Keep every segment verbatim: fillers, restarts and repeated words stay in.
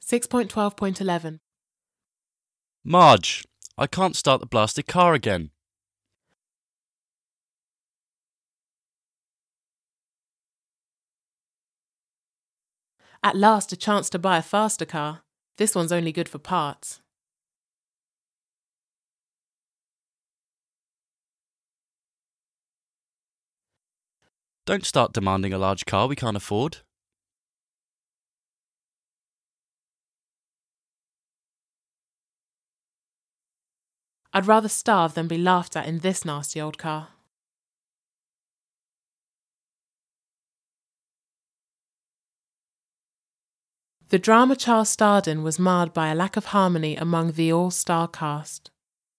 six point twelve point eleven. Marge, I can't start the blasted car again. At last a chance to buy a faster car. This one's only good for parts. Don't start demanding a large car we can't afford. I'd rather starve than be laughed at in this nasty old car. The drama Charles starred in was marred by a lack of harmony among the all-star cast.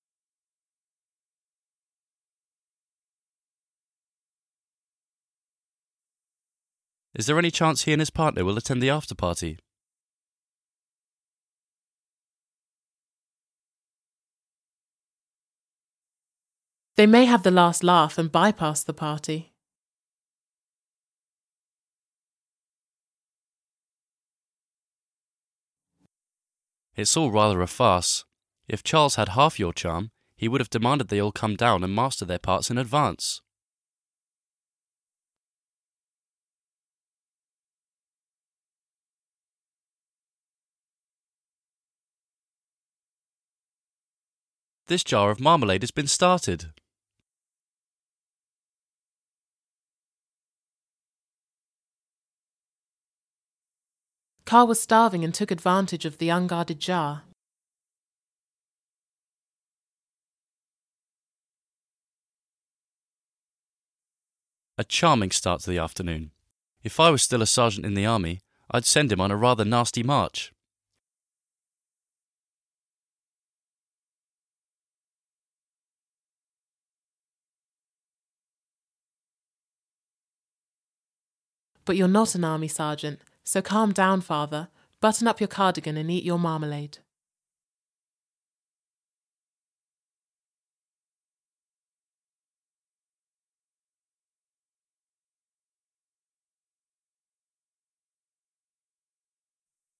Is there any chance he and his partner will attend the after-party? They may have the last laugh and bypass the party. It's all rather a farce. If Charles had half your charm, he would have demanded they all come down and master their parts in advance. This jar of marmalade has been started. Carl was starving and took advantage of the unguarded jar. A charming start to the afternoon. If I was still a sergeant in the army, I'd send him on a rather nasty march. But you're not an army sergeant, so calm down, father. Button up your cardigan and eat your marmalade.